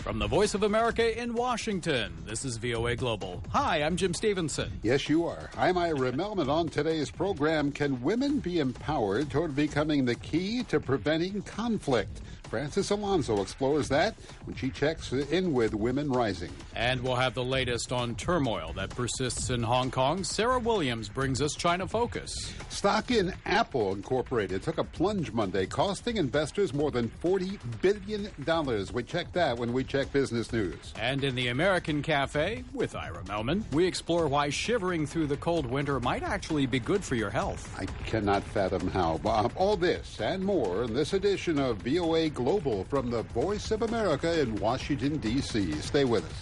From the Voice of America in Washington, this is VOA Global. Hi, I'm Jim Stevenson. Yes, you are. I'm Ira Melman. On today's program, can women be empowered toward becoming the key to preventing conflict? Frances Alonso explores that when she checks in with Women Rising. And we'll have the latest on turmoil that persists in Hong Kong. Sarah Williams brings us China Focus. Stock in Apple Incorporated took a plunge Monday, costing investors more than $40 billion. We check that when we check business news. And in the American Cafe, with Ira Melman, we explore why shivering through the cold winter might actually be good for your health. I cannot fathom how. All this and more in this edition of VOA Global from the Voice of America in Washington, D.C. Stay with us.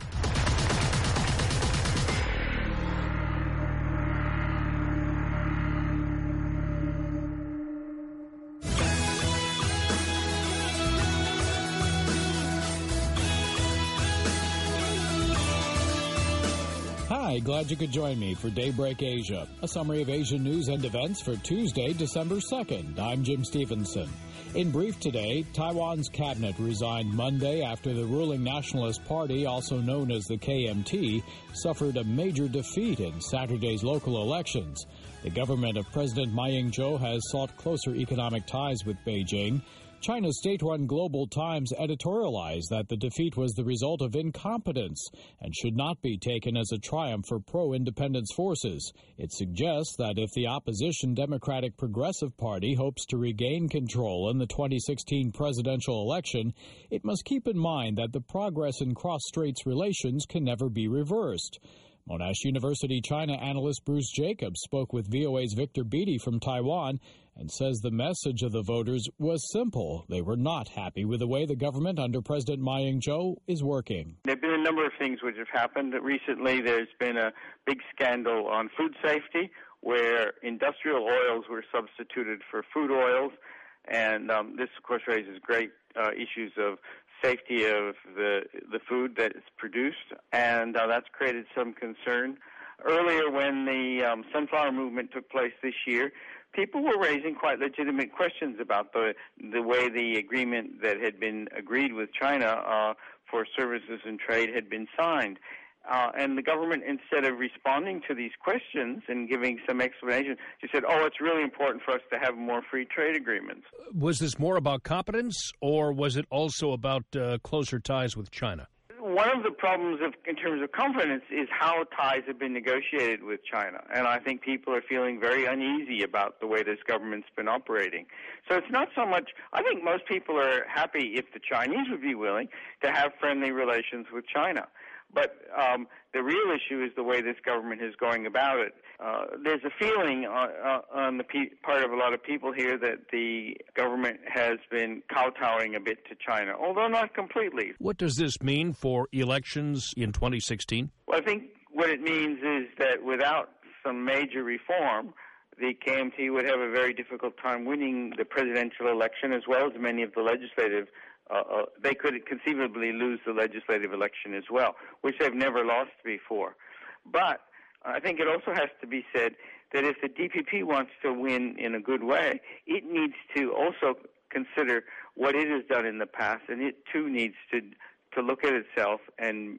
Hi, glad you could join me for Daybreak Asia, a summary of Asian news and events for Tuesday, December 2nd. I'm Jim Stevenson. In brief today, Taiwan's cabinet resigned Monday after the ruling Nationalist Party, also known as the KMT, suffered a major defeat in Saturday's local elections. The government of President Ma Ying-jeou has sought closer economic ties with Beijing. China's state-run Global Times editorialized that the defeat was the result of incompetence and should not be taken as a triumph for pro-independence forces. It suggests that if the opposition Democratic Progressive Party hopes to regain control in the 2016 presidential election, it must keep in mind that the progress in cross-straits relations can never be reversed. Monash University China analyst Bruce Jacobs spoke with VOA's Victor Beattie from Taiwan and says the message of the voters was simple. They were not happy with the way the government under President Ma Ying-jeou is working. There have been a number of things which have happened. Recently, there's been a big scandal on food safety where industrial oils were substituted for food oils. And this, of course, raises great issues of safety of the food that is produced, and that's created some concern. Earlier, when the sunflower movement took place this year, people were raising quite legitimate questions about the way the agreement that had been agreed with China for services and trade had been signed. And the government, instead of responding to these questions and giving some explanation, just said, it's really important for us to have more free trade agreements. Was this more about competence, or was it also about closer ties with China? One of the problems in terms of confidence is how ties have been negotiated with China. And I think people are feeling very uneasy about the way this government's been operating. So it's not so much, I think most people are happy if the Chinese would be willing to have friendly relations with China. But the real issue is the way this government is going about it. There's a feeling on the part of a lot of people here that the government has been kowtowing a bit to China, although not completely. What does this mean for elections in 2016? Well, I think what it means is that without some major reform, the KMT would have a very difficult time winning the presidential election as well as many of the legislative. They could conceivably lose the legislative election as well, which they've never lost before. But I think it also has to be said that if the DPP wants to win in a good way, it needs to also consider what it has done in the past, and it too needs to look at itself and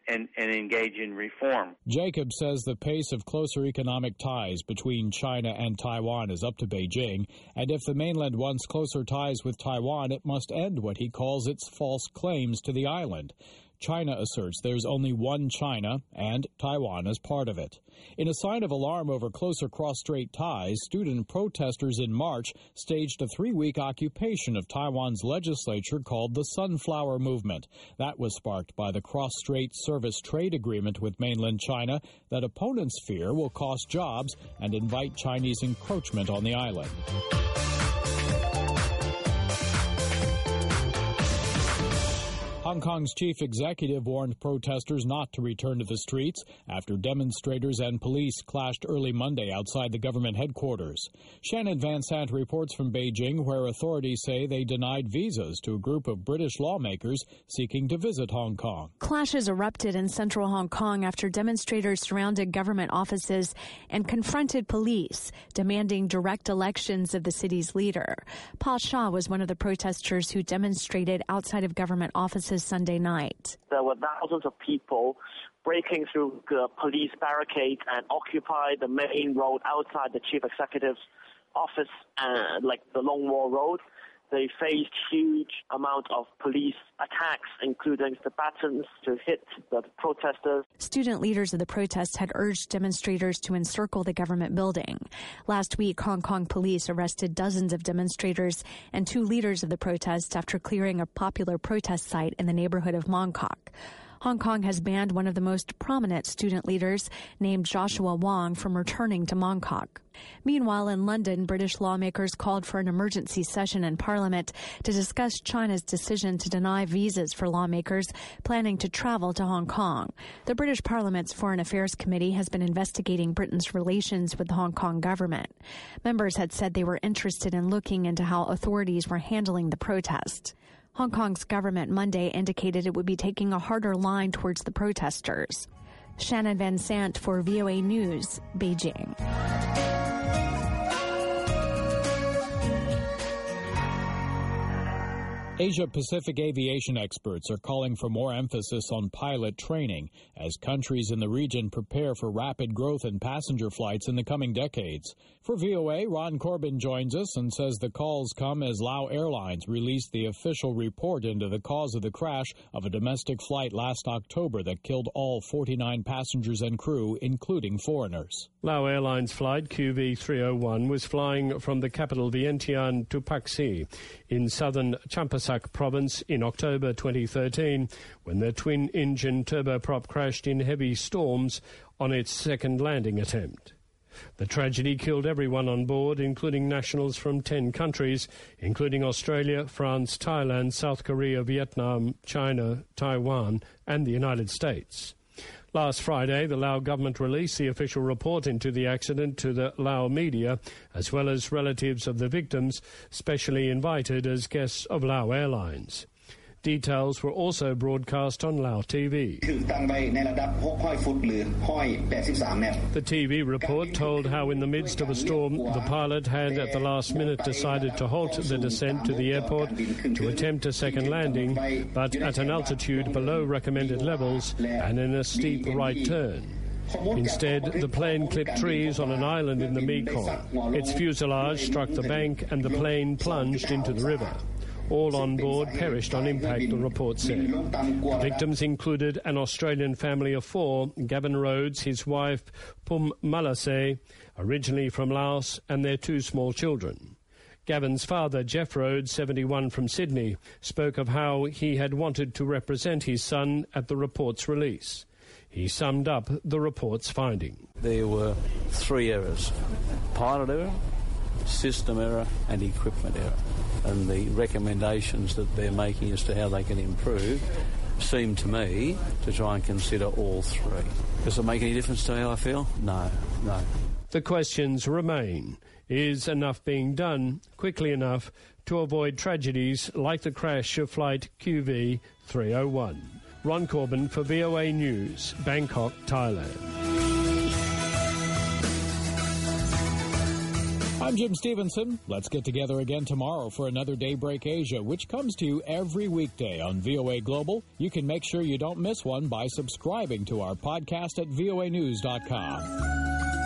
engage in reform. Jacob says the pace of closer economic ties between China and Taiwan is up to Beijing, and if the mainland wants closer ties with Taiwan, it must end what he calls its false claims to the island. China asserts there's only one China, and Taiwan is part of it. In a sign of alarm over closer cross-strait ties, student protesters in March staged a 3-week occupation of Taiwan's legislature called the Sunflower Movement. That was sparked by the cross-strait service trade agreement with mainland China that opponents fear will cost jobs and invite Chinese encroachment on the island. Hong Kong's chief executive warned protesters not to return to the streets after demonstrators and police clashed early Monday outside the government headquarters. Shannon Van Sant reports from Beijing, where authorities say they denied visas to a group of British lawmakers seeking to visit Hong Kong. Clashes erupted in central Hong Kong after demonstrators surrounded government offices and confronted police, demanding direct elections of the city's leader. Pa Shaw was one of the protesters who demonstrated outside of government offices protests Sunday night. There were thousands of people breaking through the police barricades and occupy the main road outside the chief executive's office, like the Long Wall Road. They faced huge amount of police attacks, including the batons to hit the protesters. Student leaders of the protests had urged demonstrators to encircle the government building. Last week, Hong Kong police arrested dozens of demonstrators and 2 leaders of the protests after clearing a popular protest site in the neighborhood of Mong Kok. Hong Kong has banned one of the most prominent student leaders, named Joshua Wong, from returning to Mong Kok. Meanwhile, in London, British lawmakers called for an emergency session in Parliament to discuss China's decision to deny visas for lawmakers planning to travel to Hong Kong. The British Parliament's Foreign Affairs Committee has been investigating Britain's relations with the Hong Kong government. Members had said they were interested in looking into how authorities were handling the protest. Hong Kong's government Monday indicated it would be taking a harder line towards the protesters. Shannon Van Sant for VOA News, Beijing. Asia-Pacific aviation experts are calling for more emphasis on pilot training as countries in the region prepare for rapid growth in passenger flights in the coming decades. For VOA, Ron Corbin joins us and says the calls come as Lao Airlines released the official report into the cause of the crash of a domestic flight last October that killed all 49 passengers and crew, including foreigners. Lao Airlines flight QV301 was flying from the capital Vientiane to Paxi in southern Champasak province in October 2013 when the twin-engine turboprop crashed in heavy storms on its second landing attempt. The tragedy killed everyone on board, including nationals from 10 countries, including Australia, France, Thailand, South Korea, Vietnam, China, Taiwan, and the United States. Last Friday, the Lao government released the official report into the accident to the Lao media, as well as relatives of the victims, specially invited as guests of Lao Airlines. Details were also broadcast on Lao TV. The TV report told how in the midst of a storm, the pilot had at the last minute decided to halt the descent to the airport to attempt a second landing, but at an altitude below recommended levels and in a steep right turn. Instead, the plane clipped trees on an island in the Mekong. Its fuselage struck the bank and the plane plunged into the river. All on board perished on impact, the report said. The victims included an Australian family of 4, Gavin Rhodes, his wife Pum Malasay, originally from Laos, and their 2 small children. Gavin's father, Jeff Rhodes, 71, from Sydney, spoke of how he had wanted to represent his son at the report's release. He summed up the report's finding. There were 3 errors: pilot error, system error and equipment error. And the recommendations that they're making as to how they can improve seem to me to try and consider all 3. Does it make any difference to how I feel? No. The questions remain. Is enough being done quickly enough to avoid tragedies like the crash of flight QV301? Ron Corbin for VOA News, Bangkok, Thailand. I'm Jim Stevenson. Let's get together again tomorrow for another Daybreak Asia, which comes to you every weekday on VOA Global. You can make sure you don't miss one by subscribing to our podcast at voanews.com.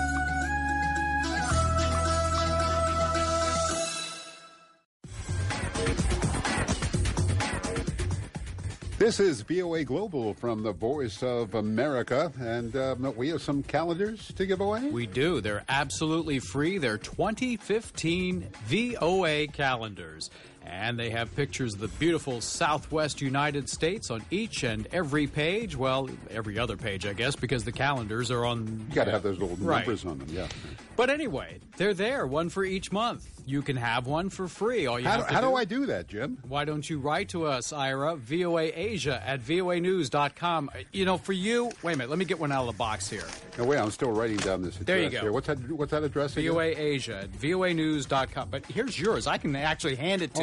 This is VOA Global from the Voice of America, and we have some calendars to give away. We do. They're absolutely free. They're 2015 VOA calendars, and they have pictures of the beautiful Southwest United States on each and every page. Well, every other page, I guess, because the calendars are on... You got to have those little numbers on them, yeah. But anyway, they're there, one for each month. You can have one for free. All you have to do... How do I do that, Jim? Why don't you write to us, Ira, VOA Asia at voanews.com. You know, for you... Wait a minute, let me get one out of the box here. No, wait, I'm still writing down this address. There you go. Here. What's that address again? VOA Asia at voanews.com. But here's yours. I can actually hand it to you.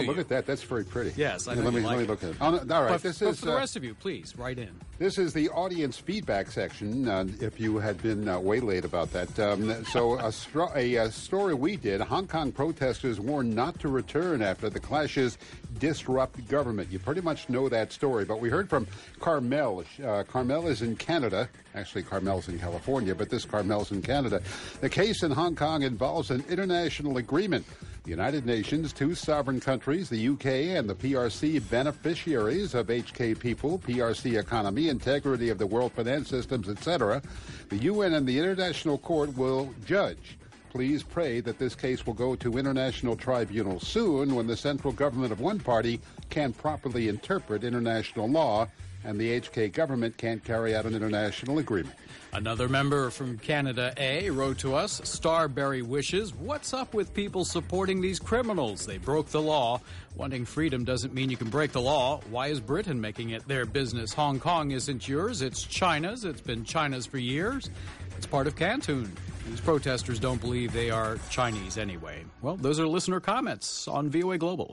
you. Look at that. That's very pretty. Yes, I know let me look at it. All right, but for the rest of you, please, write in. This is the audience feedback section, if you had been waylaid about that. So a story we did, Hong Kong protesters warned not to return after the clashes disrupt government. You pretty much know that story, but we heard from Carmel. Carmel is in Canada. Actually, Carmel's in California, but this Carmel's in Canada. The case in Hong Kong involves an international agreement. The United Nations, two sovereign countries, the UK and the PRC, beneficiaries of HK people, PRC economy, integrity of the world finance systems, etc. The UN and the International Court will judge. Please pray that this case will go to international tribunal soon when the central government of one party can properly interpret international law and the HK government can't carry out an international agreement. Another member from Canada A wrote to us, Starberry wishes, what's up with people supporting these criminals? They broke the law. Wanting freedom doesn't mean you can break the law. Why is Britain making it their business? Hong Kong isn't yours. It's China's. It's been China's for years. It's part of Canton. These protesters don't believe they are Chinese anyway. Well, those are listener comments on VOA Global.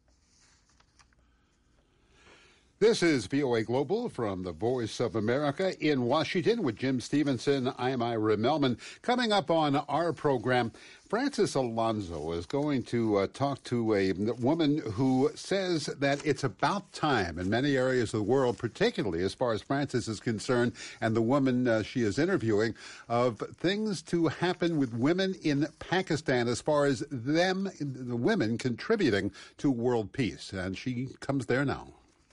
This is VOA Global from the Voice of America in Washington with Jim Stevenson. I'm Ira Melman. Coming up on our program, Francis Alonso is going to talk to a woman who says that it's about time in many areas of the world, particularly as far as Francis is concerned and the woman she is interviewing, of things to happen with women in Pakistan as far as the women contributing to world peace. And she comes there now.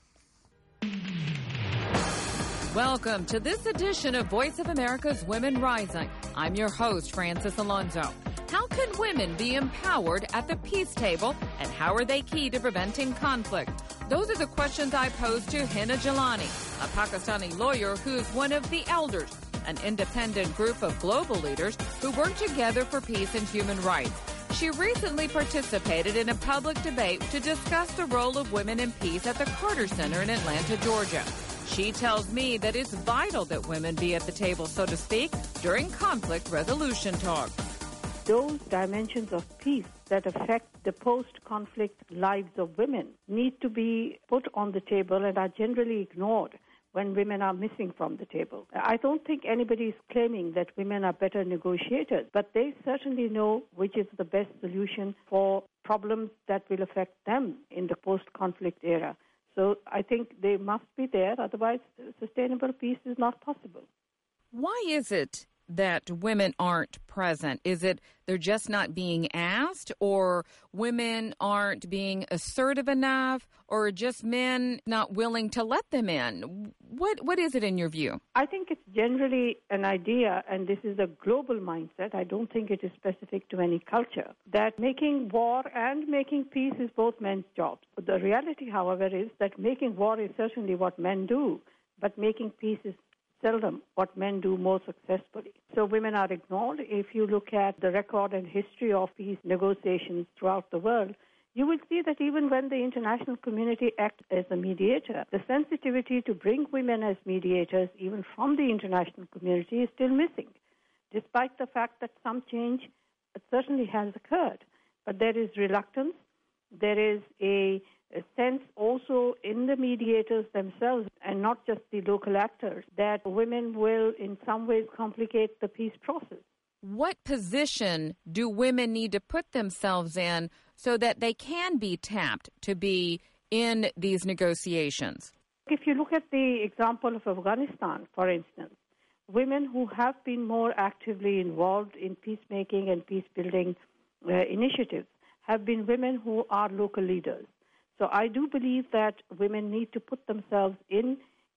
Welcome to this edition of Voice of America's Women Rising. I'm your host, Francis Alonso. How can women be empowered at the peace table, and how are they key to preventing conflict? Those are the questions I posed to Hina Jalani, a Pakistani lawyer who's one of the Elders, an independent group of global leaders who work together for peace and human rights. She recently participated in a public debate to discuss the role of women in peace at the Carter Center in Atlanta, Georgia. She tells me that it's vital that women be at the table, so to speak, during conflict resolution talks. Those dimensions of peace that affect the post-conflict lives of women need to be put on the table and are generally ignored when women are missing from the table. I don't think anybody is claiming that women are better negotiators, but they certainly know which is the best solution for problems that will affect them in the post-conflict era. So I think they must be there, otherwise sustainable peace is not possible. Why is it that women aren't present? Is it they're just not being asked, or women aren't being assertive enough, or just men not willing to let them in? What is it in your view? I think it's generally an idea, and this is a global mindset. I don't think it is specific to any culture, that making war and making peace is both men's jobs. The reality, however, is that making war is certainly what men do, but making peace is seldom what men do more successfully. So women are ignored. If you look at the record and history of peace negotiations throughout the world, you will see that even when the international community acts as a mediator, the sensitivity to bring women as mediators, even from the international community, is still missing, despite the fact that some change certainly has occurred. But there is reluctance. There is a sense also in the mediators themselves, and not just the local actors, that women will in some ways complicate the peace process. What position do women need to put themselves in so that they can be tapped to be in these negotiations? If you look at the example of Afghanistan, for instance, women who have been more actively involved in peacemaking and peace-building initiatives have been women who are local leaders. So I do believe that women need to put themselves in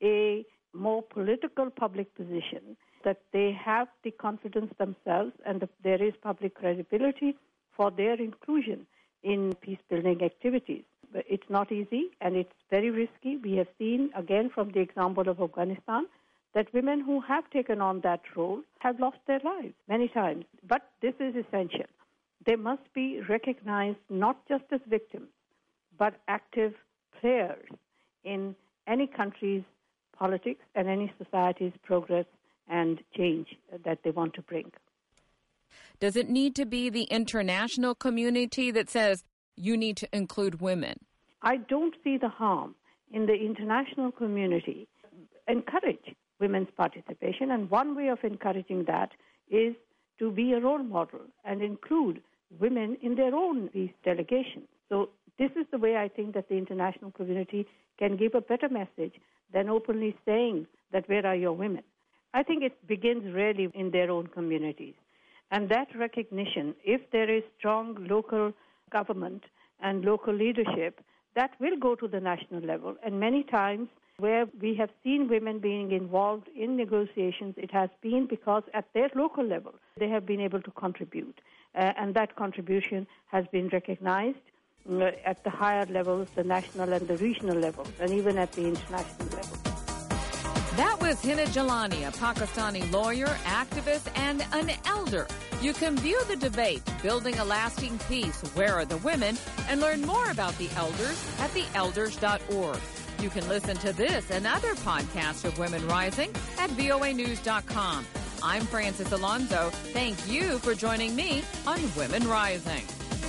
a more political public position, that they have the confidence themselves and that there is public credibility for their inclusion in peace-building activities. But it's not easy and it's very risky. We have seen, again, from the example of Afghanistan, that women who have taken on that role have lost their lives many times. But this is essential. They must be recognized not just as victims, but active players in any country's politics and any society's progress and change that they want to bring. Does it need to be the international community that says, you need to include women. I don't see the harm in the international community encourage women's participation, and one way of encouraging that is to be a role model and include women in their own peace delegations. So this is the way I think that the international community can give a better message than openly saying that where are your women. I think it begins really in their own communities. And that recognition, if there is strong local government and local leadership, that will go to the national level. And many times where we have seen women being involved in negotiations, it has been because at their local level they have been able to contribute. And that contribution has been recognized at the higher levels, the national and the regional levels, and even at the international level. That was Hina Jalani, a Pakistani lawyer, activist, and an elder. You can view the debate, Building a Lasting Peace, Where Are the Women?, and learn more about the elders at theelders.org. You can listen to this and other podcasts of Women Rising at voanews.com. I'm Frances Alonso. Thank you for joining me on Women Rising.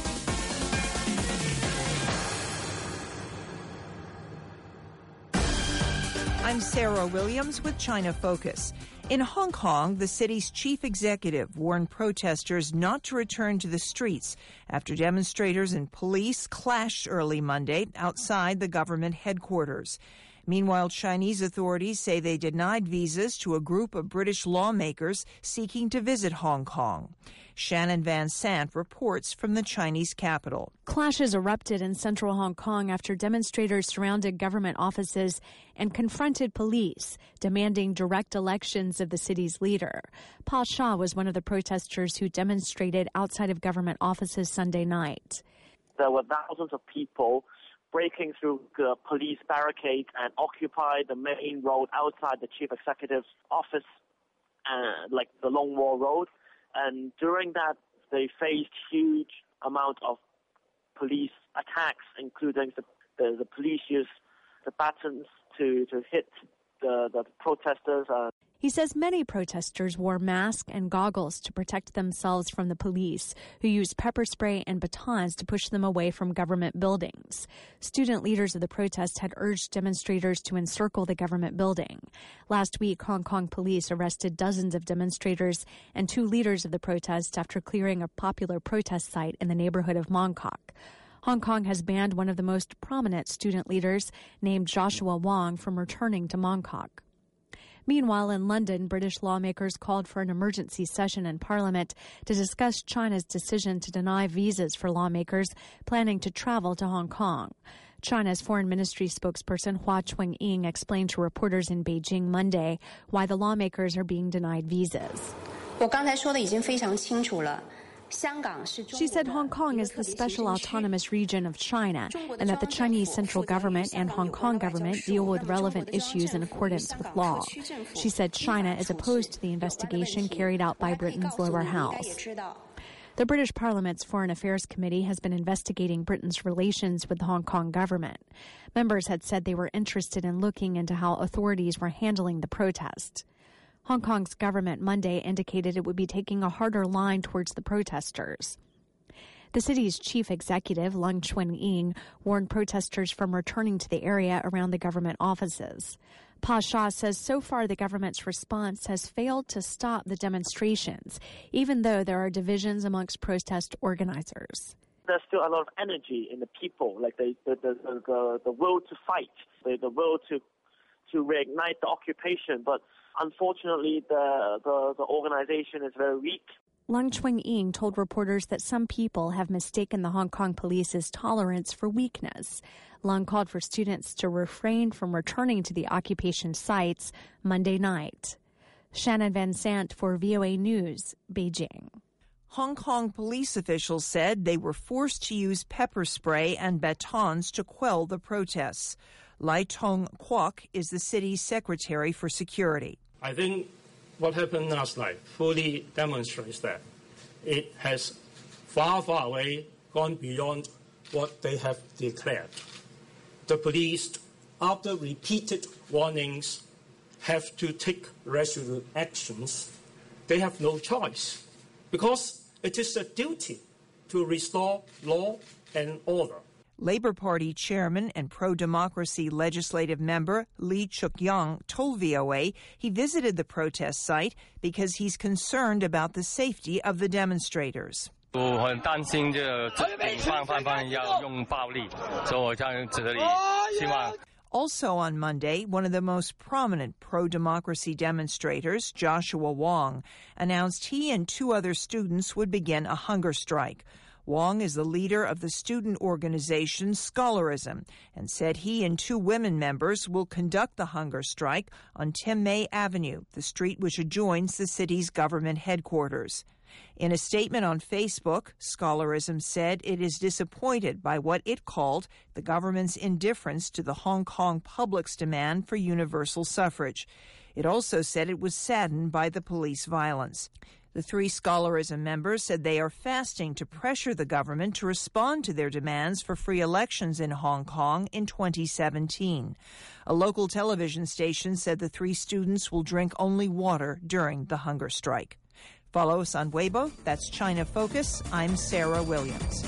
I'm Sarah Williams with China Focus. In Hong Kong, the city's chief executive warned protesters not to return to the streets after demonstrators and police clashed early Monday outside the government headquarters. Meanwhile, Chinese authorities say they denied visas to a group of British lawmakers seeking to visit Hong Kong. Shannon Van Sant reports from the Chinese capital. Clashes erupted in central Hong Kong after demonstrators surrounded government offices and confronted police, demanding direct elections of the city's leader. Pa Sha was one of the protesters who demonstrated outside of government offices Sunday night. There were thousands of people breaking through the police barricade and occupy the main road outside the chief executive's office, like the Long Wall Road. And during that, they faced huge amount of police attacks, including the police used the batons to hit the protesters. He says many protesters wore masks and goggles to protect themselves from the police, who used pepper spray and batons to push them away from government buildings. Student leaders of the protest had urged demonstrators to encircle the government building. Last week, Hong Kong police arrested dozens of demonstrators and 2 leaders of the protest after clearing a popular protest site in the neighborhood of Mong Kok. Hong Kong has banned one of the most prominent student leaders, named Joshua Wong, from returning to Mong Kok. Meanwhile, in London, British lawmakers called for an emergency session in Parliament to discuss China's decision to deny visas for lawmakers planning to travel to Hong Kong. China's Foreign Ministry spokesperson Hua Chunying explained to reporters in Beijing Monday why the lawmakers are being denied visas. 我刚才说的已经非常清楚了。 She said Hong Kong is the special autonomous region of China and that the Chinese central government and Hong Kong government deal with relevant issues in accordance with law. She said China is opposed to the investigation carried out by Britain's lower house. The British Parliament's Foreign Affairs Committee has been investigating Britain's relations with the Hong Kong government. Members had said they were interested in looking into how authorities were handling the protest. Hong Kong's government Monday indicated it would be taking a harder line towards the protesters. The city's chief executive, Leung Chun-ying, warned protesters from returning to the area around the government offices. Pa Sha says so far the government's response has failed to stop the demonstrations, even though there are divisions amongst protest organizers. There's still a lot of energy in the people, like the will to fight, the will to reignite the occupation, but unfortunately, the organization is very weak. Leung Chun-ying told reporters that some people have mistaken the Hong Kong police's tolerance for weakness. Leung called for students to refrain from returning to the occupation sites Monday night. Shannon Van Sant for VOA News, Beijing. Hong Kong police officials said they were forced to use pepper spray and batons to quell the protests. Lai Tong Kwok is the city's secretary for security. I think what happened last night fully demonstrates that it has far, far away gone beyond what they have declared. The police, after repeated warnings, have to take resolute actions. They have no choice because it is a duty to restore law and order. Labor Party chairman and pro-democracy legislative member Lee Chuk-young told VOA he visited the protest site because he's concerned about the safety of the demonstrators. Also on Monday, one of the most prominent pro-democracy demonstrators, Joshua Wong, announced he and 2 other students would begin a hunger strike. Wong is the leader of the student organization Scholarism and said he and 2 women members will conduct the hunger strike on Tim May Avenue, the street which adjoins the city's government headquarters. In a statement on Facebook, Scholarism said it is disappointed by what it called the government's indifference to the Hong Kong public's demand for universal suffrage. It also said it was saddened by the police violence. The 3 Scholarism members said they are fasting to pressure the government to respond to their demands for free elections in Hong Kong in 2017. A local television station said the 3 students will drink only water during the hunger strike. Follow us on Weibo. That's China Focus. I'm Sarah Williams.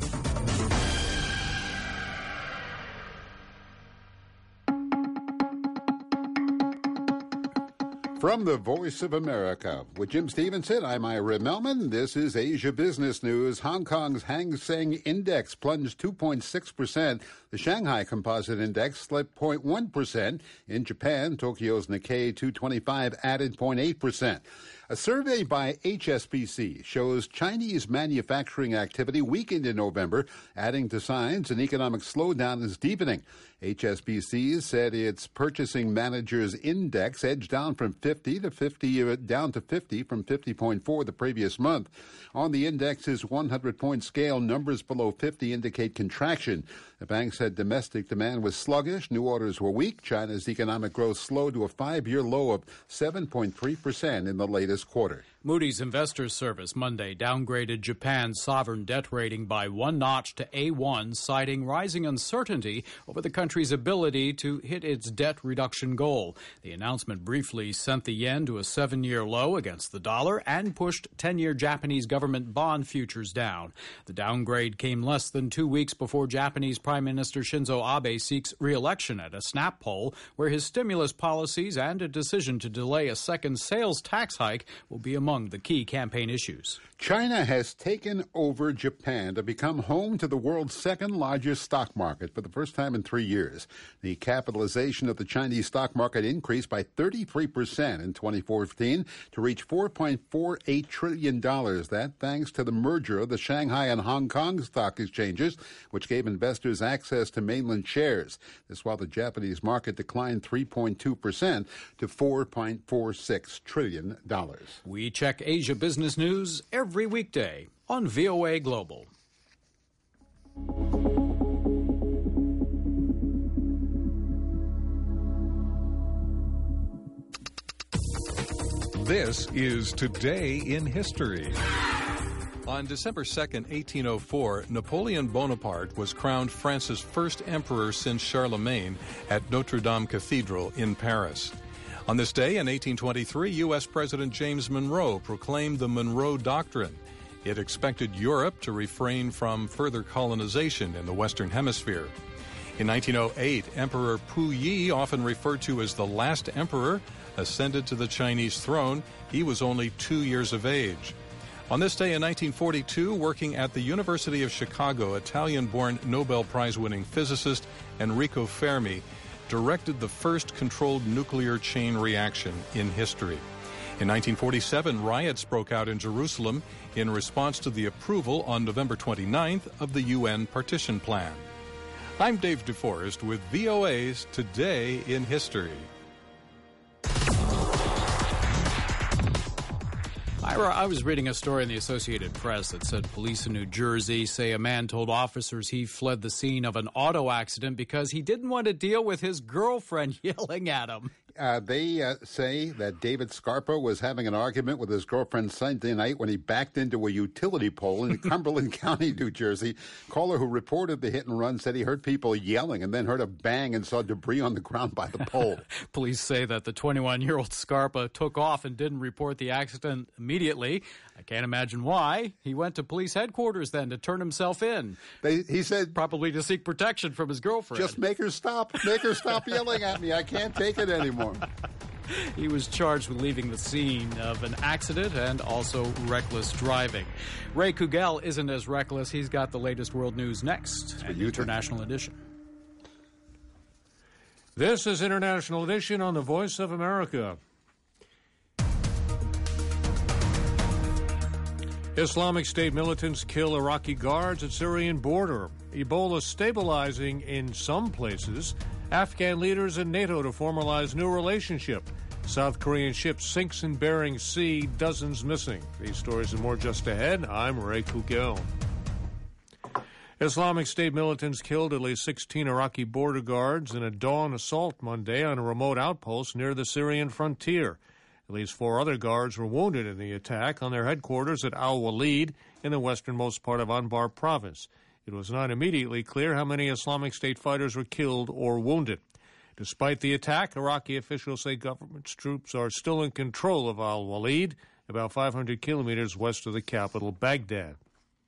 From the Voice of America, with Jim Stevenson, I'm Ira Melman. This is Asia Business News. Hong Kong's Hang Seng Index plunged 2.6%. The Shanghai Composite Index slipped 0.1%. In Japan, Tokyo's Nikkei 225 added 0.8%. A survey by HSBC shows Chinese manufacturing activity weakened in November, adding to signs an economic slowdown is deepening. HSBC said its Purchasing Managers Index edged down from 50 from 50.4 the previous month. On the index's 100-point scale, numbers below 50 indicate contraction. The bank said domestic demand was sluggish, new orders were weak. China's economic growth slowed to a 5-year low of 7.3% in the latest quarter. Moody's Investors Service Monday downgraded Japan's sovereign debt rating by 1 notch to A1, citing rising uncertainty over the country's ability to hit its debt reduction goal. The announcement briefly sent the yen to a 7-year low against the dollar and pushed 10-year Japanese government bond futures down. The downgrade came less than 2 weeks before Japanese Prime Minister Shinzo Abe seeks re-election at a snap poll, where his stimulus policies and a decision to delay a second sales tax hike will be among the key campaign issues. China has taken over Japan to become home to the world's second-largest stock market for the first time in 3 years. The capitalization of the Chinese stock market increased by 33% in 2014 to reach $4.48 trillion. That thanks to the merger of the Shanghai and Hong Kong stock exchanges, which gave investors access to mainland shares. This while the Japanese market declined 3.2% to $4.46 trillion. We check Asia Business News every weekday on VOA Global. This is Today in History. On December 2nd, 1804, Napoleon Bonaparte was crowned France's first emperor since Charlemagne at Notre Dame Cathedral in Paris. On this day in 1823, U.S. President James Monroe proclaimed the Monroe Doctrine. It expected Europe to refrain from further colonization in the Western Hemisphere. In 1908, Emperor Puyi, often referred to as the last emperor, ascended to the Chinese throne. He was only 2 years of age. On this day in 1942, working at the University of Chicago, Italian-born Nobel Prize-winning physicist Enrico Fermi directed the first controlled nuclear chain reaction in history. In 1947, riots broke out in Jerusalem in response to the approval on November 29th of the UN Partition Plan. I'm Dave DeForest with VOA's Today in History. Ira, I was reading a story in the Associated Press that said police in New Jersey say a man told officers he fled the scene of an auto accident because he didn't want to deal with his girlfriend yelling at him. They say that David Scarpa was having an argument with his girlfriend Sunday night when he backed into a utility pole in Cumberland County, New Jersey. Caller who reported the hit and run said he heard people yelling and then heard a bang and saw debris on the ground by the pole. Police say that the 21-year-old Scarpa took off and didn't report the accident immediately. I can't imagine why. He went to police headquarters then to turn himself in. He said... Probably to seek protection from his girlfriend. Just make her stop. Make her stop yelling at me. I can't take it anymore. He was charged with leaving the scene of an accident and also reckless driving. Ray Kugel isn't as reckless. He's got the latest world news next. An International Edition. This is International Edition on the Voice of America. Islamic State militants kill Iraqi guards at Syrian border. Ebola stabilizing in some places. Afghan leaders and NATO to formalize new relationship. South Korean ship sinks in Bering Sea, dozens missing. These stories and more just ahead. I'm Ray Kugel. Islamic State militants killed at least 16 Iraqi border guards in a dawn assault Monday on a remote outpost near the Syrian frontier. At least 4 other guards were wounded in the attack on their headquarters at Al-Walid in the westernmost part of Anbar province. It was not immediately clear how many Islamic State fighters were killed or wounded. Despite the attack, Iraqi officials say government's troops are still in control of Al-Walid, about 500 kilometers west of the capital, Baghdad.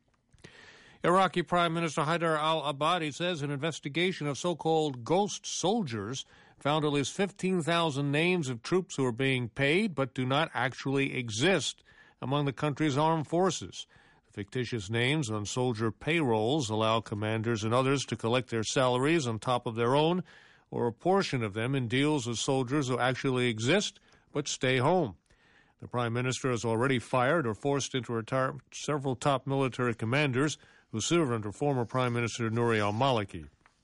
Iraqi Prime Minister Haider al-Abadi says an investigation of so-called ghost soldiers found at least 15,000 names of troops who are being paid but do not actually exist among the country's armed forces. The fictitious names on soldier payrolls allow commanders and others to collect their salaries on top of their own or a portion of them in deals with soldiers who actually exist but stay home. The Prime Minister has already fired or forced into retirement several top military commanders who served under former Prime Minister Nouri al-Maliki.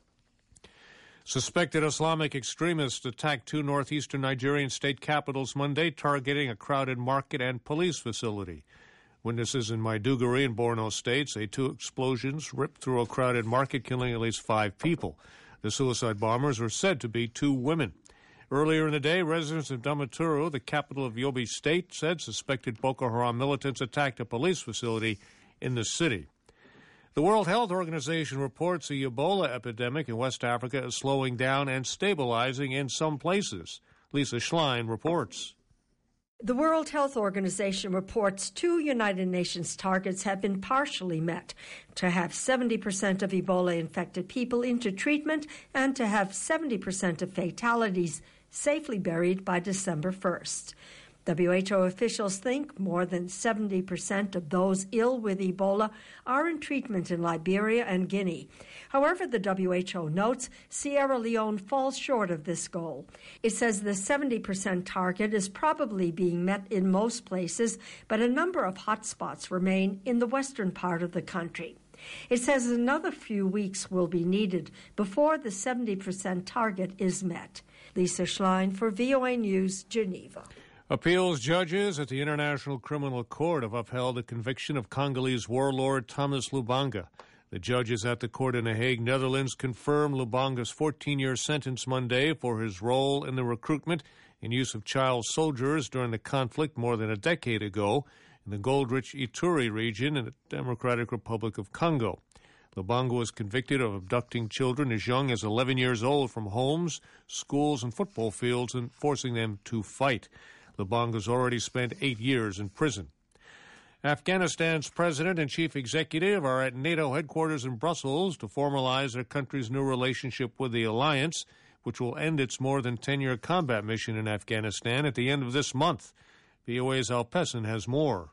Suspected Islamic extremists attacked 2 northeastern Nigerian state capitals Monday, targeting a crowded market and police facility. Witnesses in Maiduguri and Borno states say 2 explosions ripped through a crowded market, killing at least 5 people. The suicide bombers were said to be 2 women. Earlier in the day, residents of Damaturu, the capital of Yobe State, said suspected Boko Haram militants attacked a police facility in the city. The World Health Organization reports the Ebola epidemic in West Africa is slowing down and stabilizing in some places. Lisa Schlein reports. The World Health Organization reports 2 United Nations targets have been partially met: to have 70% of Ebola-infected people into treatment and to have 70% of fatalities safely buried by December 1st. WHO officials think more than 70% of those ill with Ebola are in treatment in Liberia and Guinea. However, the WHO notes Sierra Leone falls short of this goal. It says the 70% target is probably being met in most places, but a number of hotspots remain in the western part of the country. It says another few weeks will be needed before the 70% target is met. Lisa Schlein for VOA News, Geneva. Appeals judges at the International Criminal Court have upheld the conviction of Congolese warlord Thomas Lubanga. The judges at the court in The Hague, Netherlands, confirmed Lubanga's 14-year sentence Monday for his role in the recruitment and use of child soldiers during the conflict more than a decade ago in the gold-rich Ituri region in the Democratic Republic of Congo. Lubanga was convicted of abducting children as young as 11 years old from homes, schools, and football fields and forcing them to fight. Lubanga's already spent 8 years in prison. Afghanistan's president and chief executive are at NATO headquarters in Brussels to formalize their country's new relationship with the alliance, which will end its more than 10-year combat mission in Afghanistan at the end of this month. VOA's Al Pessin has more.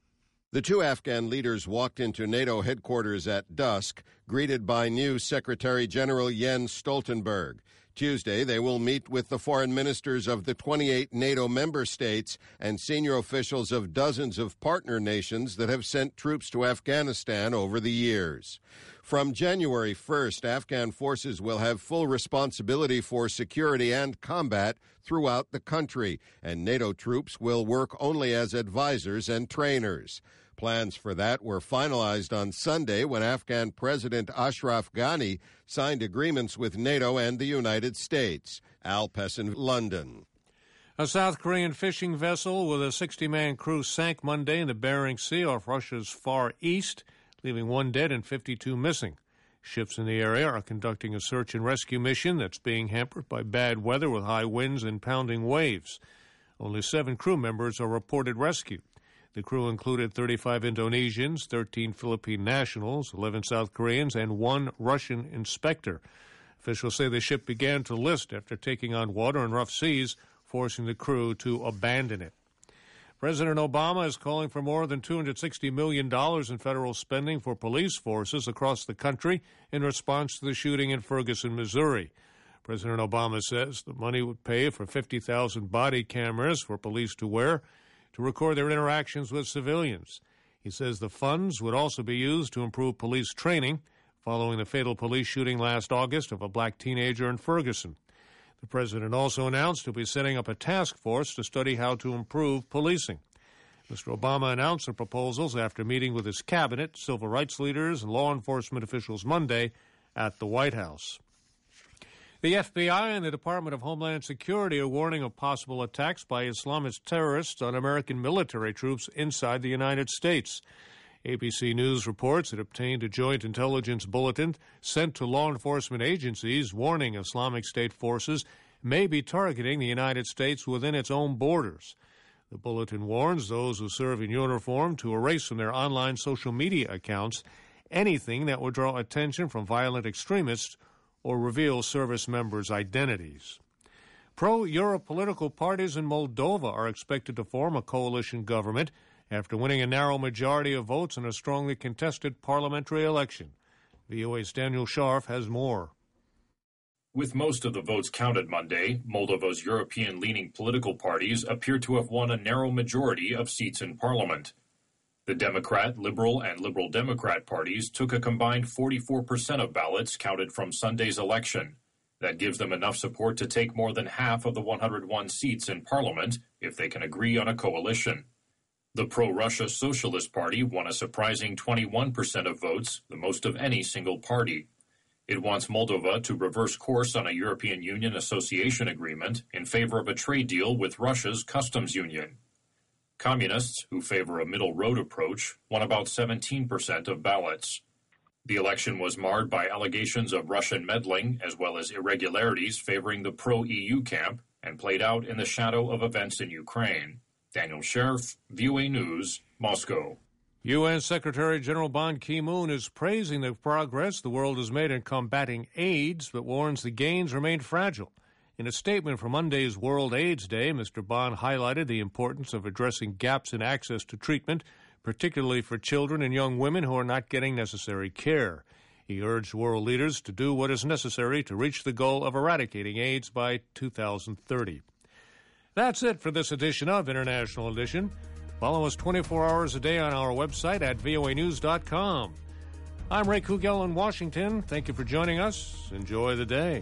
The 2 Afghan leaders walked into NATO headquarters at dusk, greeted by new Secretary General Jens Stoltenberg. Tuesday, they will meet with the foreign ministers of the 28 NATO member states and senior officials of dozens of partner nations that have sent troops to Afghanistan over the years. From January 1st, Afghan forces will have full responsibility for security and combat throughout the country, and NATO troops will work only as advisors and trainers. Plans for that were finalized on Sunday when Afghan President Ashraf Ghani signed agreements with NATO and the United States. Al Pessin, London. A South Korean fishing vessel with a 60-man crew sank Monday in the Bering Sea off Russia's far east, leaving 1 dead and 52 missing. Ships in the area are conducting a search and rescue mission that's being hampered by bad weather with high winds and pounding waves. Only 7 crew members are reported rescued. The crew included 35 Indonesians, 13 Philippine nationals, 11 South Koreans, and 1 Russian inspector. Officials say the ship began to list after taking on water in rough seas, forcing the crew to abandon it. President Obama is calling for more than $260 million in federal spending for police forces across the country in response to the shooting in Ferguson, Missouri. President Obama says the money would pay for 50,000 body cameras for police to wear to record their interactions with civilians. He says the funds would also be used to improve police training following the fatal police shooting last August of a black teenager in Ferguson. The president also announced he'll be setting up a task force to study how to improve policing. Mr. Obama announced the proposals after meeting with his cabinet, civil rights leaders, and law enforcement officials Monday at the White House. The FBI and the Department of Homeland Security are warning of possible attacks by Islamist terrorists on American military troops inside the United States. ABC News reports it obtained a joint intelligence bulletin sent to law enforcement agencies warning Islamic State forces may be targeting the United States within its own borders. The bulletin warns those who serve in uniform to erase from their online social media accounts anything that would draw attention from violent extremists or reveal service members' identities. Pro-Europe political parties in Moldova are expected to form a coalition government after winning a narrow majority of votes in a strongly contested parliamentary election. VOA's Daniel Scharf has more. With most of the votes counted Monday, Moldova's European-leaning political parties appear to have won a narrow majority of seats in parliament. The Democrat, Liberal, and Liberal Democrat parties took a combined 44% of ballots counted from Sunday's election. That gives them enough support to take more than half of the 101 seats in parliament if they can agree on a coalition. The pro-Russia Socialist Party won a surprising 21% of votes, the most of any single party. It wants Moldova to reverse course on a European Union association agreement in favor of a trade deal with Russia's customs union. Communists, who favor a middle road approach, won about 17% of ballots. The election was marred by allegations of Russian meddling as well as irregularities favoring the pro-EU camp and played out in the shadow of events in Ukraine. Daniel Scharf, VOA News, Moscow. UN Secretary General Ban Ki-moon is praising the progress the world has made in combating AIDS, but warns the gains remain fragile. In a statement for Monday's World AIDS Day, Mr. Ban highlighted the importance of addressing gaps in access to treatment, particularly for children and young women who are not getting necessary care. He urged world leaders to do what is necessary to reach the goal of eradicating AIDS by 2030. That's it for this edition of International Edition. Follow us 24 hours a day on our website at voanews.com. I'm Ray Kugel in Washington. Thank you for joining us. Enjoy the day.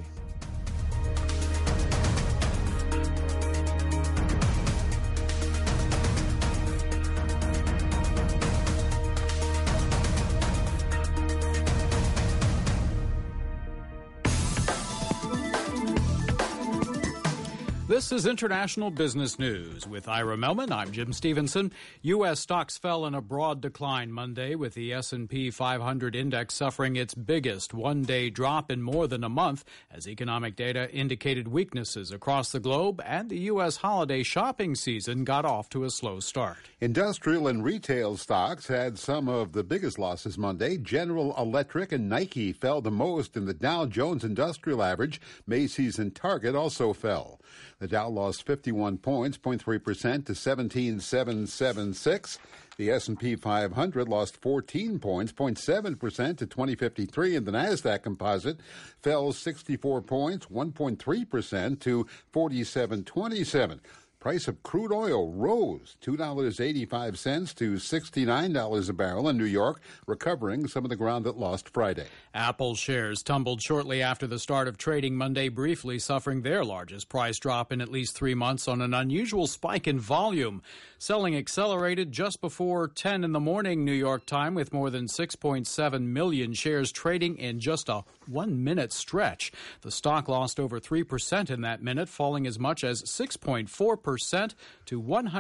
This is International Business News. With Ira Melman, I'm Jim Stevenson. U.S. stocks fell in a broad decline Monday, with the S&P 500 index suffering its biggest one-day drop in more than a month, as economic data indicated weaknesses across the globe, and the U.S. holiday shopping season got off to a slow start. Industrial and retail stocks had some of the biggest losses Monday. General Electric and Nike fell the most in the Dow Jones Industrial Average. Macy's and Target also fell. The Dow lost 51 points, 0.3% to 17,776. The S&P 500 lost 14 points, 0.7% to 2053, and the NASDAQ Composite fell 64 points, 1.3% to 4727. Price of crude oil rose $2.85 to $69 a barrel in New York, recovering some of the ground it lost Friday. Apple shares tumbled shortly after the start of trading Monday, briefly suffering their largest price drop in at least 3 months on an unusual spike in volume. Selling accelerated just before 10 in the morning New York time, with more than 6.7 million shares trading in just a 1-minute stretch. The stock lost over 3% in that minute, falling as much as 6.4% to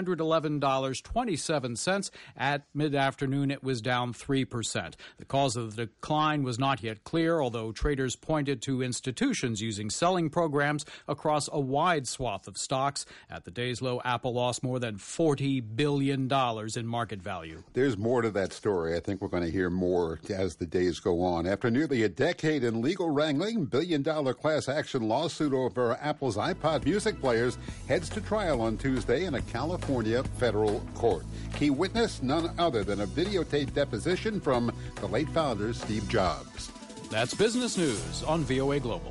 $111.27. At mid-afternoon, it was down 3%. The cause of the decline was not yet clear, although traders pointed to institutions using selling programs across a wide swath of stocks. At the day's low, Apple lost more than $40 billion in market value. There's more to that story. I think we're going to hear more as the days go on. After nearly a decade in legal wrangling, billion-dollar class action lawsuit over Apple's iPod music players heads to trial on Tuesday in a California federal court. Key witness, none other than a videotaped deposition from the late founder, Steve Jobs. That's business news on VOA Global.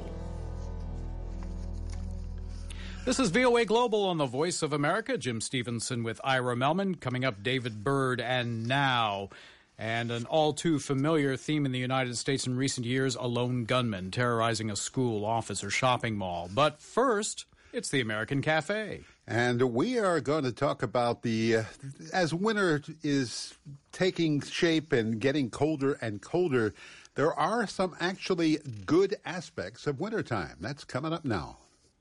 This is VOA Global on the Voice of America. Jim Stevenson with Ira Melman. Coming up, David Byrd and Now. And an all-too-familiar theme in the United States in recent years, a lone gunman terrorizing a school, office, or shopping mall. But first, it's the American Cafe. And we are going to talk about as winter is taking shape and getting colder and colder, there are some actually good aspects of wintertime. That's coming up now.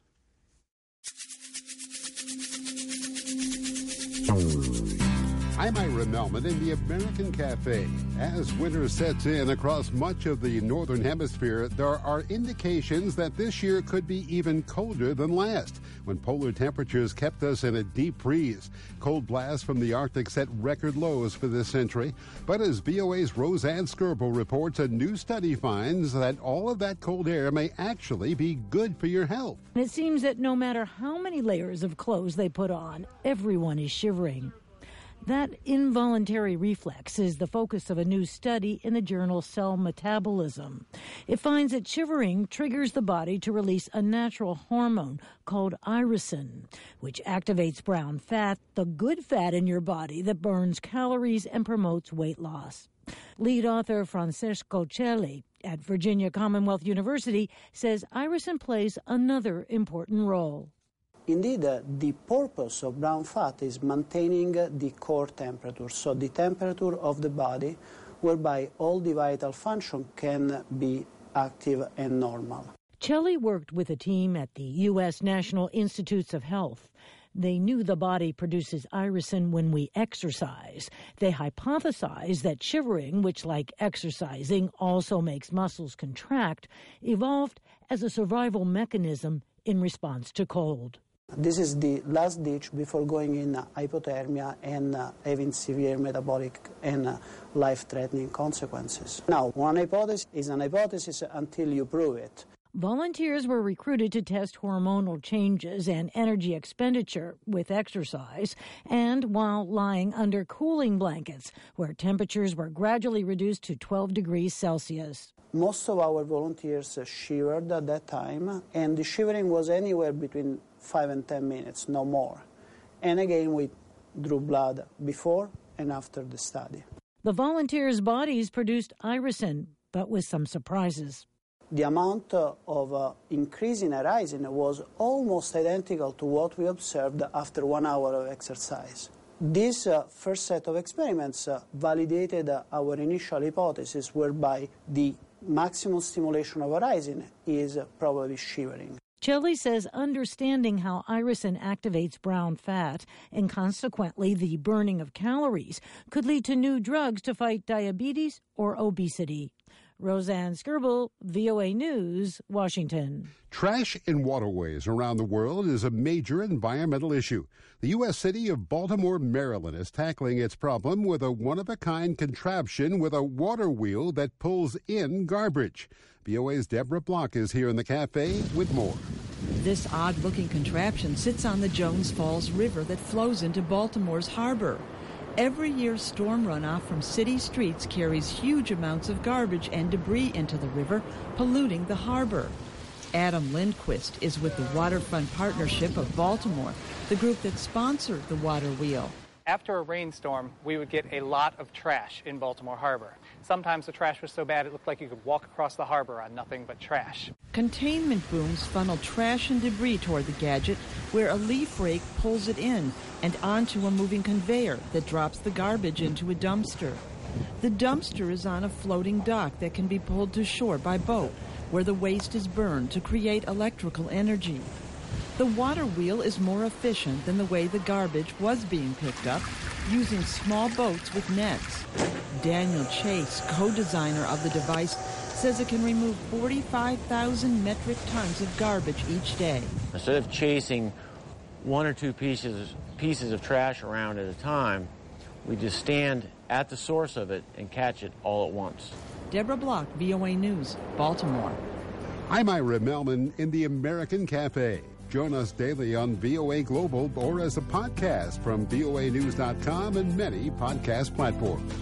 I'm Ira Melman in the American Cafe. As winter sets in across much of the northern hemisphere, there are indications that this year could be even colder than last, when polar temperatures kept us in a deep freeze. Cold blasts from the Arctic set record lows for this century. But as VOA's Roseanne Skirble reports, a new study finds that all of that cold air may actually be good for your health. It seems that no matter how many layers of clothes they put on, everyone is shivering. That involuntary reflex is the focus of a new study in the journal Cell Metabolism. It finds that shivering triggers the body to release a natural hormone called irisin, which activates brown fat, the good fat in your body that burns calories and promotes weight loss. Lead author Francesco Celli at Virginia Commonwealth University says irisin plays another important role. Indeed, the purpose of brown fat is maintaining the core temperature, so the temperature of the body whereby all the vital function can be active and normal. Celli worked with a team at the U.S. National Institutes of Health. They knew the body produces irisin when we exercise. They hypothesized that shivering, which like exercising also makes muscles contract, evolved as a survival mechanism in response to cold. This is the last ditch before going in hypothermia and having severe metabolic and life-threatening consequences. Now, one hypothesis is an hypothesis until you prove it. Volunteers were recruited to test hormonal changes and energy expenditure with exercise and while lying under cooling blankets where temperatures were gradually reduced to 12 degrees Celsius. Most of our volunteers shivered at that time, and the shivering was anywhere between 5 and 10 minutes, no more. And again, we drew blood before and after the study. The volunteers' bodies produced irisin, but with some surprises. The amount of increase in irisin was almost identical to what we observed after 1 hour of exercise. This first set of experiments validated our initial hypothesis whereby the maximum stimulation of irisin is probably shivering. Celli says understanding how irisin activates brown fat and consequently the burning of calories could lead to new drugs to fight diabetes or obesity. Roseanne Skirble, VOA News, Washington. Trash in waterways around the world is a major environmental issue. The U.S. city of Baltimore, Maryland is tackling its problem with a one-of-a-kind contraption with a water wheel that pulls in garbage. VOA's Deborah Block is here in the cafe with more. This odd-looking contraption sits on the Jones Falls River that flows into Baltimore's harbor. Every year, storm runoff from city streets carries huge amounts of garbage and debris into the river, polluting the harbor. Adam Lindquist is with the Waterfront Partnership of Baltimore, the group that sponsored the water wheel. After a rainstorm, we would get a lot of trash in Baltimore Harbor. Sometimes the trash was so bad it looked like you could walk across the harbor on nothing but trash. Containment booms funnel trash and debris toward the gadget, where a leaf rake pulls it in and onto a moving conveyor that drops the garbage into a dumpster. The dumpster is on a floating dock that can be pulled to shore by boat, where the waste is burned to create electrical energy. The water wheel is more efficient than the way the garbage was being picked up, using small boats with nets. Daniel Chase, co-designer of the device, says it can remove 45,000 metric tons of garbage each day. Instead of chasing one or two pieces of trash around at a time, we just stand at the source of it and catch it all at once. Deborah Block, VOA News, Baltimore. I'm Ira Melman in the American Cafe. Join us daily on VOA Global or as a podcast from voanews.com and many podcast platforms.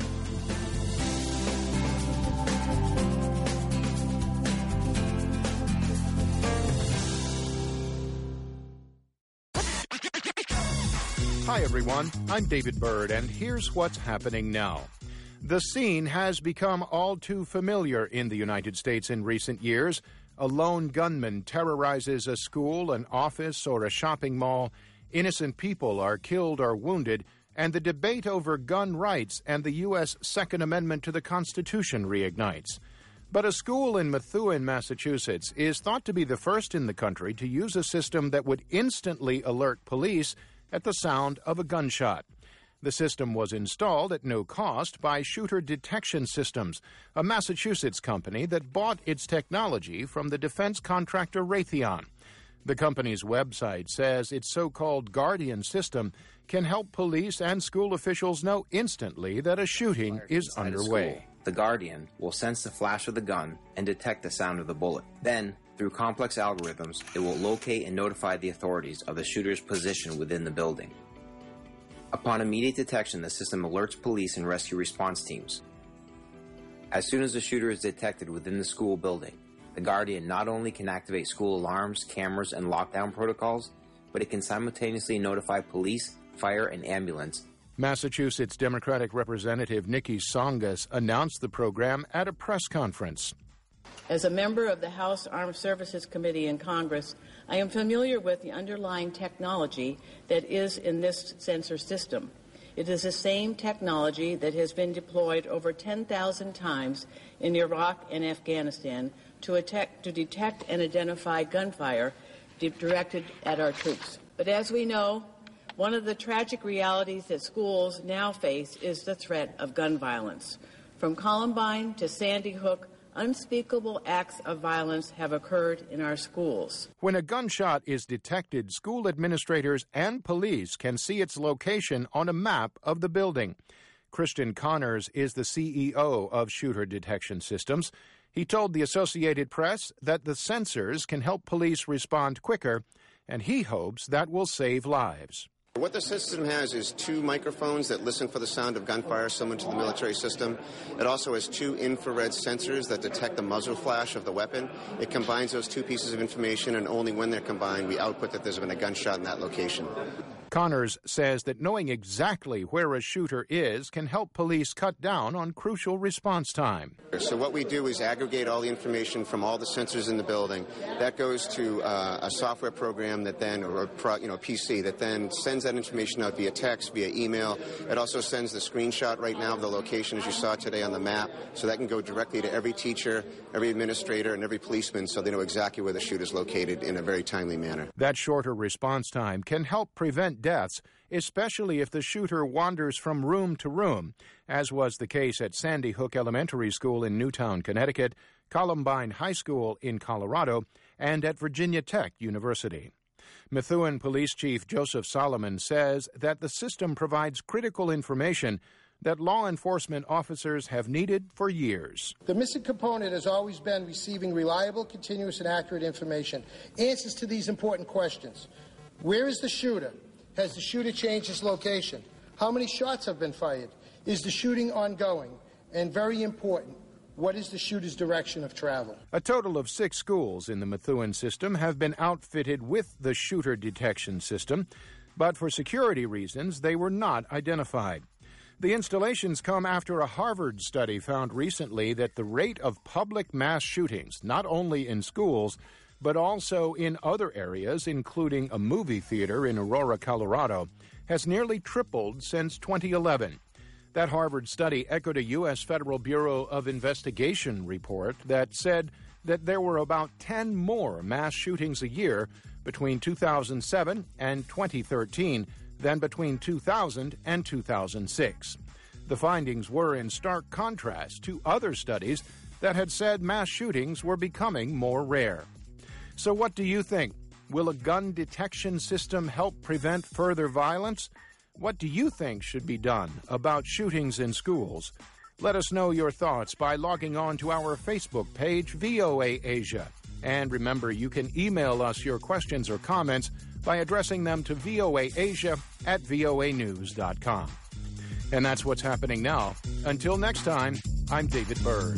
Hi, everyone. I'm David Byrd, and here's what's happening now. The scene has become all too familiar in the United States in recent years. A lone gunman terrorizes a school, an office, or a shopping mall. Innocent people are killed or wounded, and the debate over gun rights and the U.S. Second Amendment to the Constitution reignites. But a school in Methuen, Massachusetts, is thought to be the first in the country to use a system that would instantly alert police at the sound of a gunshot. The system was installed at no cost by Shooter Detection Systems, a Massachusetts company that bought its technology from the defense contractor Raytheon. The company's website says its so-called Guardian system can help police and school officials know instantly that a shooting is underway. The Guardian will sense the flash of the gun and detect the sound of the bullet. Then, through complex algorithms, it will locate and notify the authorities of the shooter's position within the building. Upon immediate detection, the system alerts police and rescue response teams. As soon as the shooter is detected within the school building, the Guardian not only can activate school alarms, cameras, and lockdown protocols, but it can simultaneously notify police, fire, and ambulance. Massachusetts Democratic Representative Nikki Tsongas announced the program at a press conference. As a member of the House Armed Services Committee in Congress, I am familiar with the underlying technology that is in this sensor system. It is the same technology that has been deployed over 10,000 times in Iraq and Afghanistan to detect and identify gunfire directed at our troops. But as we know, one of the tragic realities that schools now face is the threat of gun violence. From Columbine to Sandy Hook, unspeakable acts of violence have occurred in our schools. When a gunshot is detected, school administrators and police can see its location on a map of the building. Christian Connors is the CEO of Shooter Detection Systems. He told the Associated Press that the sensors can help police respond quicker, and he hopes that will save lives. What the system has is two microphones that listen for the sound of gunfire, similar to the military system. It also has two infrared sensors that detect the muzzle flash of the weapon. It combines those two pieces of information, and only when they're combined, we output that there's been a gunshot in that location. Connors says that knowing exactly where a shooter is can help police cut down on crucial response time. So what we do is aggregate all the information from all the sensors in the building. That goes to a software program that then, or a PC, that then sends that information out via text, via email. It also sends the screenshot right now of the location, as you saw today on the map, so that can go directly to every teacher, every administrator, and every policeman, so they know exactly where the shooter's located in a very timely manner. That shorter response time can help prevent deaths, especially if the shooter wanders from room to room, as was the case at Sandy Hook Elementary School in Newtown, Connecticut, Columbine High School in Colorado, and at Virginia Tech University. Methuen Police Chief Joseph Solomon says that the system provides critical information that law enforcement officers have needed for years. The missing component has always been receiving reliable, continuous, and accurate information. Answers to these important questions. Where is the shooter? Has the shooter changed his location? How many shots have been fired? Is the shooting ongoing? And very important, what is the shooter's direction of travel? A total of 6 schools in the Methuen system have been outfitted with the Shooter Detection System, but for security reasons, they were not identified. The installations come after a Harvard study found recently that the rate of public mass shootings, not only in schools, but also in other areas, including a movie theater in Aurora, Colorado, has nearly tripled since 2011. That Harvard study echoed a U.S. Federal Bureau of Investigation report that said that there were about 10 more mass shootings a year between 2007 and 2013 than between 2000 and 2006. The findings were in stark contrast to other studies that had said mass shootings were becoming more rare. So what do you think? Will a gun detection system help prevent further violence? What do you think should be done about shootings in schools? Let us know your thoughts by logging on to our Facebook page, VOA Asia. And remember, you can email us your questions or comments by addressing them to voaasia@voanews.com. And that's what's happening now. Until next time, I'm David Byrd.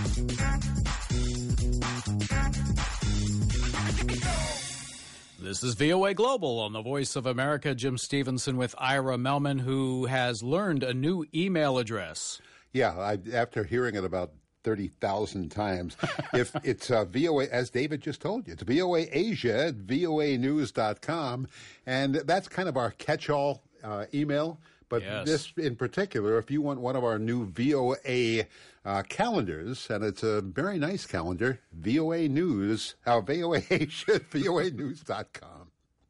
This is VOA Global on the Voice of America. Jim Stevenson with Ira Melman, who has learned a new email address. Yeah, after hearing it about 30,000 times, if it's VOA, as David just told you, it's voaasia@voanews.com, and that's kind of our catch-all email. But this in particular, if you want one of our new VOA calendars, and it's a very nice calendar, VOA News, voaasia@voanews.com.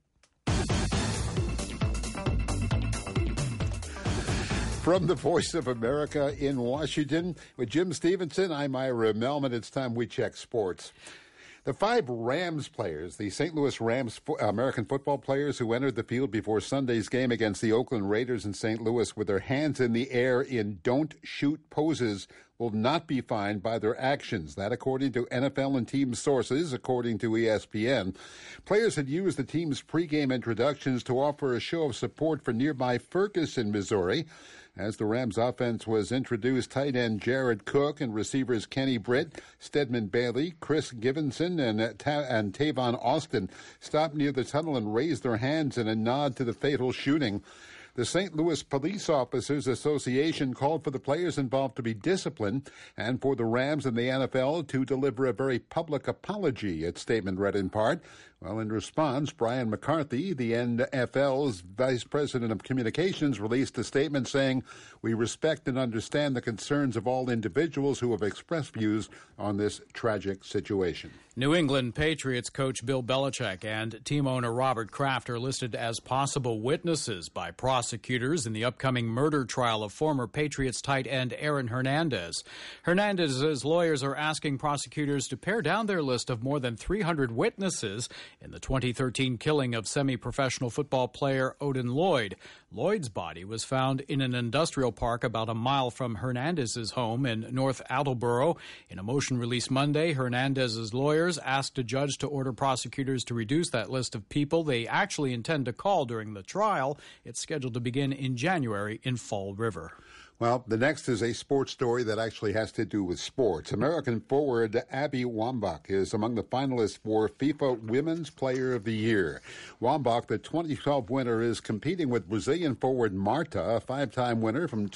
From the Voice of America in Washington, with Jim Stevenson, I'm Ira Melman. It's time we check sports. The 5 Rams players, the St. Louis Rams American football players who entered the field before Sunday's game against the Oakland Raiders in St. Louis with their hands in the air in don't shoot poses, will not be fined by their actions. That according to NFL and team sources, according to ESPN. Players had used the team's pregame introductions to offer a show of support for nearby Ferguson, Missouri. As the Rams offense was introduced, tight end Jared Cook and receivers Kenny Britt, Stedman Bailey, Chris Givenson, and Tavon Austin stopped near the tunnel and raised their hands in a nod to the fatal shooting. The St. Louis Police Officers Association called for the players involved to be disciplined and for the Rams and the NFL to deliver a very public apology, its statement read in part. Well, in response, Brian McCarthy, the NFL's Vice President of Communications, released a statement saying, "We respect and understand the concerns of all individuals who have expressed views on this tragic situation." New England Patriots coach Bill Belichick and team owner Robert Kraft are listed as possible witnesses by prosecutors in the upcoming murder trial of former Patriots tight end Aaron Hernandez. Hernandez's lawyers are asking prosecutors to pare down their list of more than 300 witnesses in the 2013 killing of semi-professional football player Odin Lloyd. Lloyd's body was found in an industrial park about a mile from Hernandez's home in North Attleboro. In a motion released Monday, Hernandez's lawyers asked a judge to order prosecutors to reduce that list of people they actually intend to call during the trial. It's scheduled to begin in January in Fall River. Well, the next is a sports story that actually has to do with sports. American forward Abby Wambach is among the finalists for FIFA Women's Player of the Year. Wambach, the 2012 winner, is competing with Brazilian forward Marta, a 5-time winner from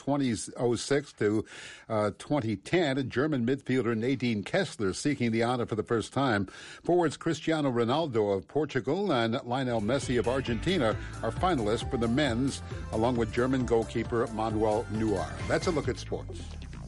2006 to 2010, and German midfielder Nadine Kessler seeking the honor for the first time. Forwards Cristiano Ronaldo of Portugal and Lionel Messi of Argentina are finalists for the men's, along with German goalkeeper Manuel Neuer. That's a look at sports.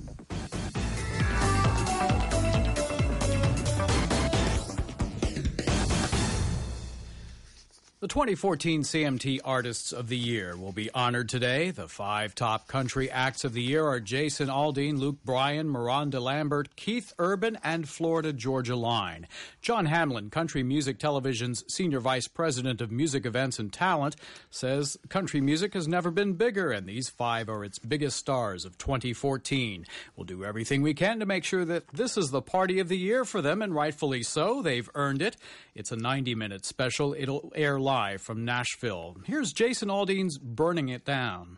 The 2014 CMT Artists of the Year will be honored today. The 5 top country acts of the year are Jason Aldean, Luke Bryan, Miranda Lambert, Keith Urban, and Florida Georgia Line. John Hamlin, Country Music Television's Senior Vice President of Music Events and Talent, says country music has never been bigger, and these 5 are its biggest stars of 2014. We'll do everything we can to make sure that this is the party of the year for them, and rightfully so. They've earned it. It's a 90-minute special. It'll air live from Nashville. Here's Jason Aldean's Burning It Down.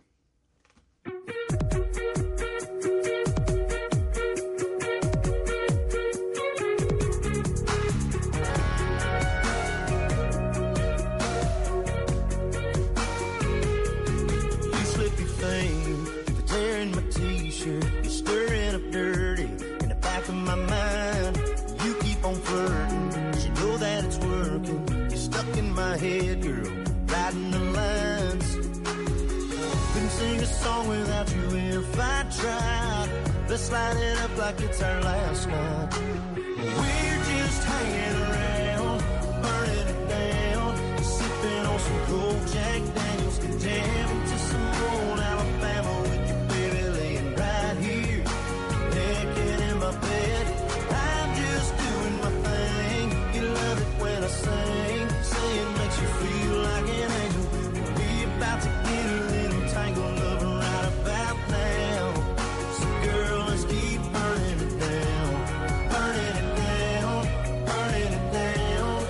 You slippy thing, you're tearing my t-shirt, you're stirring up dirty in the back of my mind. You keep on flirting, you know that it's working. Stuck in my head, girl, riding the lines. Couldn't sing a song without you if I tried. Let's light it up like it's our last night. We're hanging around, burning it down, sipping on some cold Jack Daniels, jamming to some old Alabama with your baby laying right here, naked in my bed. I'm just doing my thing. You love it when I sing, say it makes you feel like an angel. We're about to get a little tangled up right about now. So girl, let's keep burning it down, burning it down, burning it down.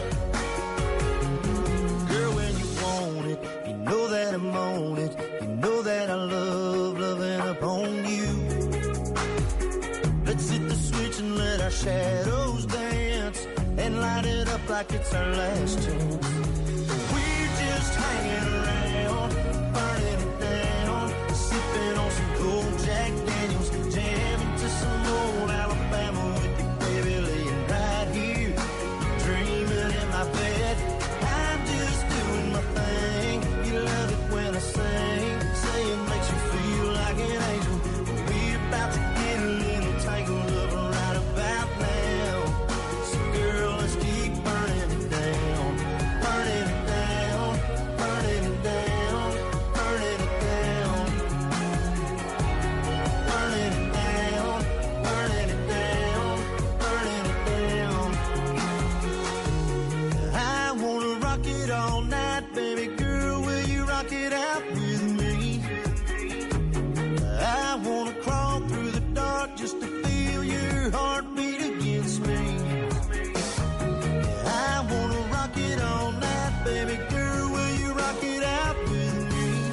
Girl, when you want it, you know that I'm on it. You know that I love loving upon you. Let's hit the switch and let our shadows dance and light it up like it's our last chance. We're just hanging around, burning it down, sipping on some cold Jack Daniels, jamming to some old Alabama with your baby laying right here, dreaming in my bed. I'm just doing my thing. You love it when I sing, say it makes you feel like an angel. We're about to get a little tangled up right about now. So girl, let's keep burning it down, burning it down, burning it down, burning it down, burning it down, burning it down, burning it down. I wanna rock it all night, baby girl, will you rock it out with me? I wanna crawl through the dark just to feel your heartbeat against me. I wanna rock it all night, baby girl, will you rock it out with me?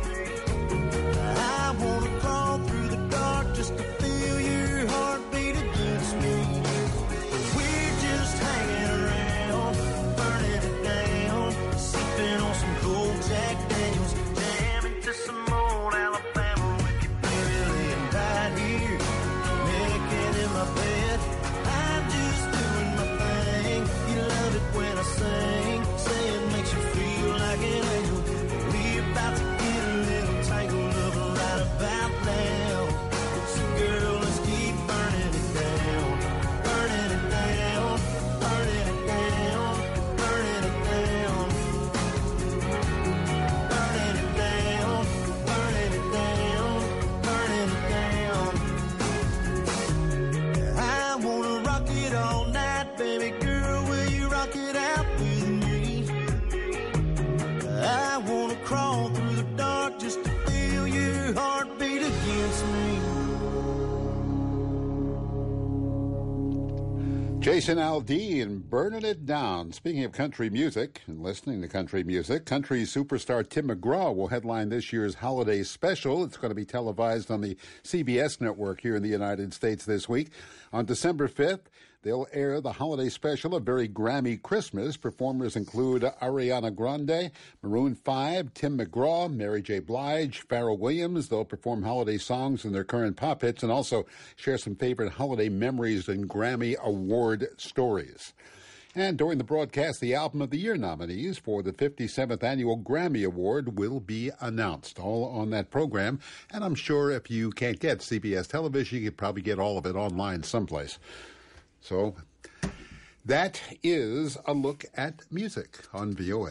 I wanna crawl through the dark just to feel your heartbeat against me. We're just hanging around, burning it down, sipping on some cold Jack Daniels, jamming to some old Alabama with your baby laying right here, naked in my bed. I'm just doing my thing. You love it when I sing, say it makes you feel like an angel. We're about to get a little tangled up right about now. So girl, let's keep burning it down, burning it down, burning it down, burning it down, burning it down, burning it down, burning it down. I wanna rock it all night, baby girl, will you rock it out with me? I wanna crawl through the dark just to feel your heartbeat against me. Jason Aldean, burning it down. Speaking of country music and listening to country music, country superstar Tim McGraw will headline this year's holiday special. It's going to be televised on the CBS network here in the United States this week. On December 5th, they'll air the holiday special, A Very Grammy Christmas. Performers include Ariana Grande, Maroon 5, Tim McGraw, Mary J. Blige, Pharrell Williams. They'll perform holiday songs and their current pop hits and also share some favorite holiday memories and Grammy Award stories. And during the broadcast, the Album of the Year nominees for the 57th Annual Grammy Award will be announced, all on that program. And I'm sure if you can't get CBS television, you could probably get all of it online someplace. So that is a look at music on VOA.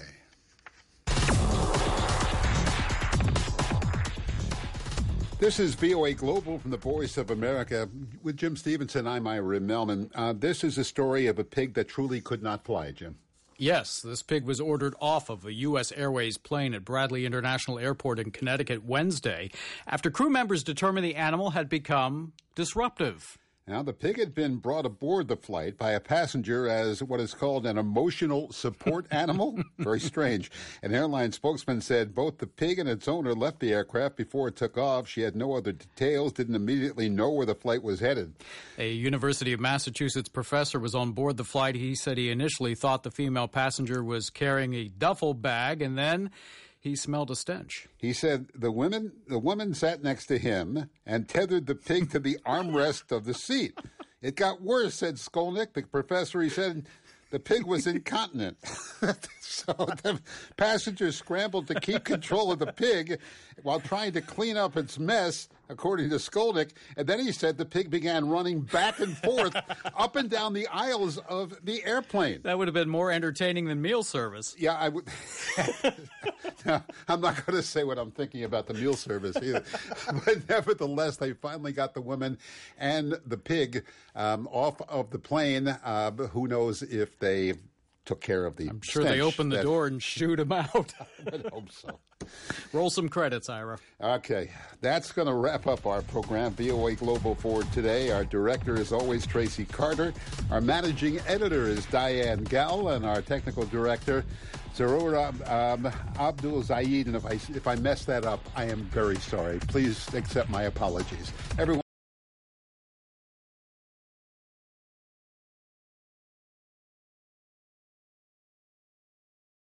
This is VOA Global from the Voice of America. With Jim Stevenson, I'm Ira Melman. This is a story of a pig that truly could not fly, Jim. Yes, this pig was ordered off of a U.S. Airways plane at Bradley International Airport in Connecticut Wednesday after crew members determined the animal had become disruptive. Now, the pig had been brought aboard the flight by a passenger as what is called an emotional support animal. Very strange. An airline spokesman said both the pig and its owner left the aircraft before it took off. She had no other details, didn't immediately know where the flight was headed. A University of Massachusetts professor was on board the flight. He said he initially thought the female passenger was carrying a duffel bag, and then he smelled a stench. He said the woman sat next to him and tethered the pig to the armrest of the seat. It got worse, said Skolnick, the professor. He said the pig was incontinent. So the passengers scrambled to keep control of the pig while trying to clean up its mess. according to Skolnick. And then he said the pig began running back and forth up and down the aisles of the airplane. That would have been more entertaining than meal service. Yeah, I would. No, I'm not going to say what I'm thinking about the meal service either. But nevertheless, they finally got the woman and the pig off of the plane. Who knows if they took care of the I'm sure they opened the door and shoot him out. I would hope so. Roll some credits, Ira. Okay, that's going to wrap up our program, VOA Global for today. Our director is always Tracy Carter. Our managing editor is Diane Gell, and our technical director, Zarura Abdul Zaid. And if I mess that up, I am very sorry. Please accept my apologies. Everyone.